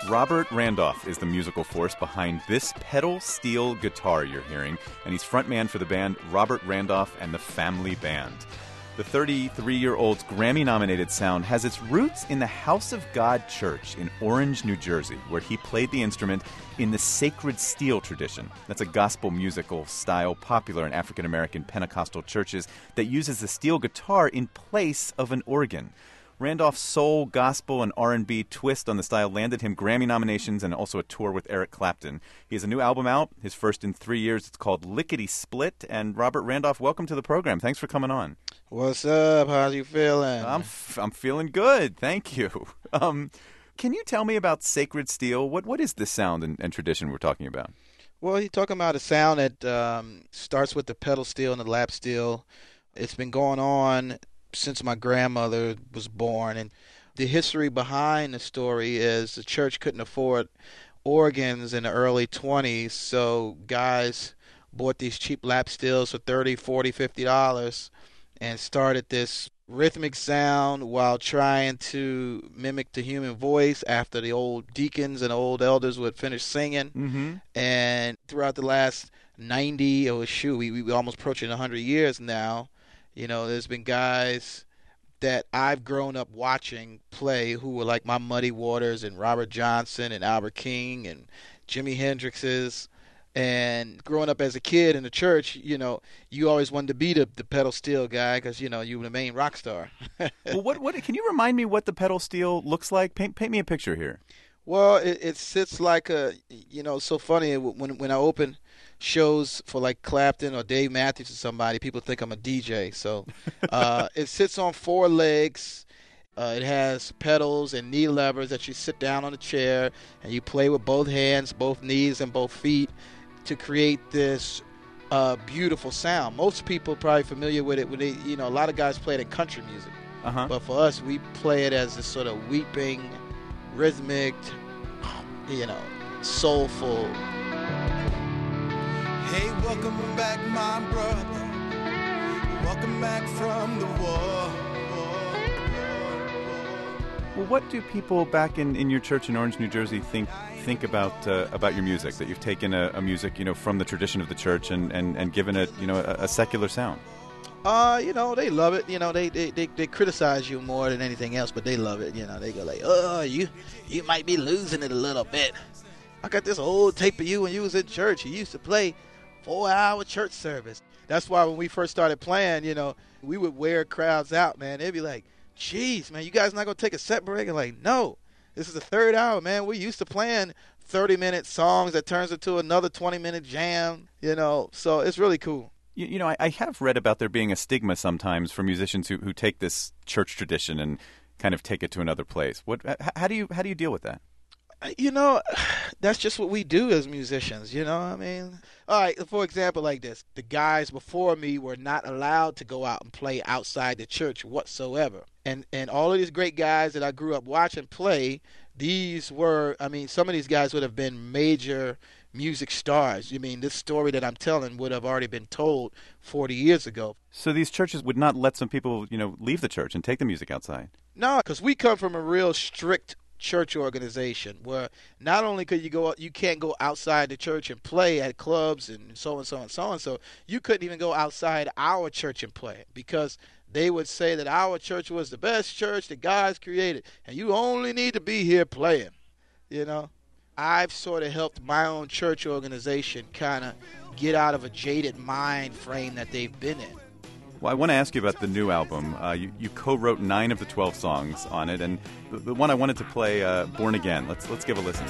Robert Randolph is the musical force behind this pedal steel guitar you're hearing, and he's frontman for the band Robert Randolph and the Family Band. The 33-year-old's Grammy-nominated sound has its roots in the House of God Church in Orange, New Jersey, where he played the instrument in the sacred steel tradition. That's a gospel musical style popular in African-American Pentecostal churches that uses the steel guitar in place of an organ. Randolph's soul, gospel, and R&B twist on the style landed him Grammy nominations and also a tour with Eric Clapton. He has a new album out, his first in 3 years. It's called Lickety Split. And Robert Randolph, welcome to the program. Thanks for coming on. What's up? How you feeling? I'm feeling good. Thank you. Can you tell me about Sacred Steel? What is this sound and tradition we're talking about? Well, you're talking about a sound that starts with the pedal steel and the lap steel. It's been going on since my grandmother was born, and the history behind the story is the church couldn't afford organs in the early 20s, so guys bought these cheap lap steels for $30, $40, $50 and started this rhythmic sound while trying to mimic the human voice after the old deacons and old elders would finish singing. Mm-hmm. And throughout the last 90, we almost approaching 100 years now, you know, there's been guys that I've grown up watching play who were like my Muddy Waters and Robert Johnson and Albert King and Jimi Hendrix's. And growing up as a kid in the church, you know, you always wanted to be the pedal steel guy because, you know, you were the main rock star. Well, what can you remind me what the pedal steel looks like? Paint me a picture here. Well, it sits like a, you know, so funny. When I open shows for like Clapton or Dave Matthews or somebody, people think I'm a DJ. So it sits on four legs. It has pedals and knee levers that you sit down on a chair and you play with both hands, both knees, and both feet to create this beautiful sound. Most people are probably familiar with it when they, you know, a lot of guys play it in country music. Uh-huh. But for us, we play it as this sort of weeping, rhythmic, you know, soulful. Hey, welcome back, my brother. Welcome back from the war. Well, what do people back in your church in Orange, New Jersey think about your music? That you've taken a music, you know, from the tradition of the church and given it, you know, a secular sound. You know, they love it. You know, they criticize you more than anything else, but they love it. You know, they go like, "Oh, you might be losing it a little bit. I got this old tape of you when you was in church. You used to play 4-hour church service." That's why when we first started playing, you know, we would wear crowds out, man. They'd be like, "Jeez, man, you guys not gonna take a set break?" And like, no, this is the third hour, man. We used to playing 30-minute songs that turns into another 20-minute jam, you know. So it's really cool. You know, I have read about there being a stigma sometimes for musicians who take this church tradition and kind of take it to another place. How do you deal with that? You know, that's just what we do as musicians, you know what I mean? All right, for example, like this. The guys before me were not allowed to go out and play outside the church whatsoever. And all of these great guys that I grew up watching play, these were, I mean, some of these guys would have been major music stars. You mean, this story that I'm telling would have already been told 40 years ago. So these churches would not let some people, you know, leave the church and take the music outside? No, because we come from a real strict church organization where not only could you can't go outside the church and play at clubs and so and so and so and so. You couldn't even go outside our church and play because they would say that our church was the best church that God's created, and you only need to be here playing. You know, I've sort of helped my own church organization kind of get out of a jaded mind frame that they've been in. Well, I want to ask you about the new album. You co-wrote 9 of the 12 songs on it, and the one I wanted to play, "Born Again." Let's give a listen.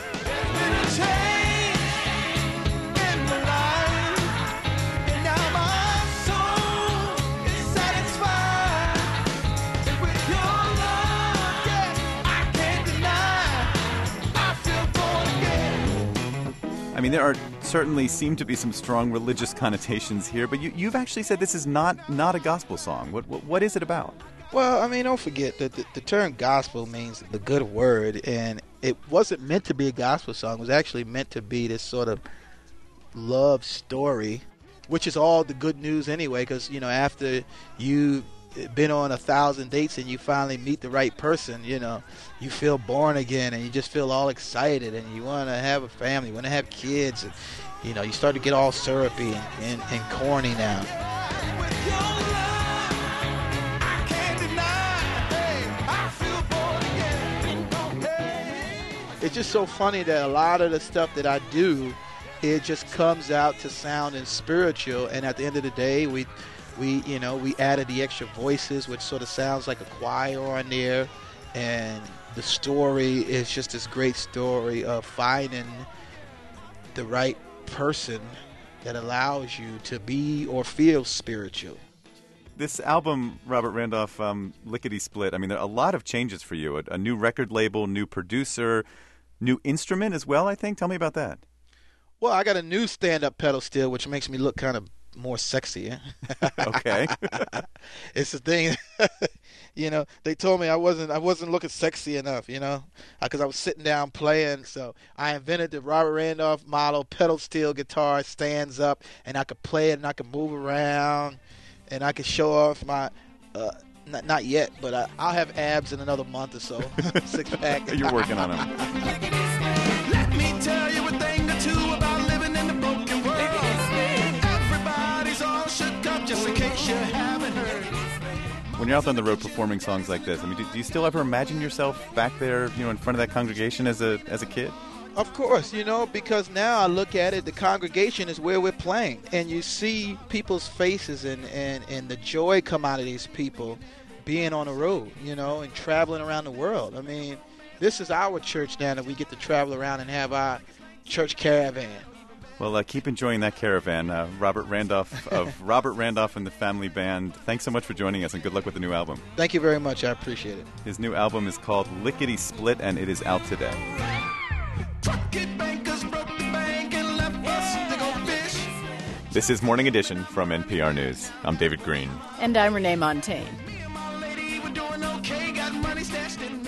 I mean, there certainly seem to be some strong religious connotations here, but you've actually said this is not a gospel song. What is it about? Well, I mean, don't forget that the term gospel means the good word, and it wasn't meant to be a gospel song. It was actually meant to be this sort of love story, which is all the good news anyway, because, you know, after you been on 1,000 dates and you finally meet the right person, you know, you feel born again and you just feel all excited and you want to have a family, you want to have kids. And, you know, you start to get all syrupy and corny now. With your love, I can't deny, hey, I feel born again. Hey. It's just so funny that a lot of the stuff that I do, it just comes out to sounding spiritual, and at the end of the day, we added the extra voices, which sort of sounds like a choir on there, and the story is just this great story of finding the right person that allows you to be or feel spiritual. This album, Robert Randolph, Lickety Split, I mean, there are a lot of changes for you. A new record label, new producer, new instrument as well, I think. Tell me about that. Well, I got a new stand-up pedal steel, which makes me look kind of more sexy. Okay. It's the thing. You know, they told me I wasn't looking sexy enough, you know, because I was sitting down playing. So I invented the Robert Randolph model pedal steel guitar, stands up, and I could play it and I could move around and I could show off my not yet, but I'll have abs in another month or so. Six pack. You're working on them. Let me tell you a thing or two about living in the broken world. Everybody's all shook up just in case you haven't heard. When you're out on the road performing songs like this, I mean, do you still ever imagine yourself back there, you know, in front of that congregation as a kid? Of course, you know, because now I look at it, the congregation is where we're playing. And you see people's faces and the joy come out of these people being on the road, you know, and traveling around the world. I mean, this is our church now that we get to travel around and have our church caravan. Well, keep enjoying that caravan. Robert Randolph of Robert Randolph and the Family Band, thanks so much for joining us, and good luck with the new album. Thank you very much. I appreciate it. His new album is called Lickety Split, and it is out today. Truckee bankers broke the bank and left us to go fish. This is Morning Edition from NPR News. I'm David Green. And I'm Renee Montaigne. Me and my lady were doing okay, got money stashed in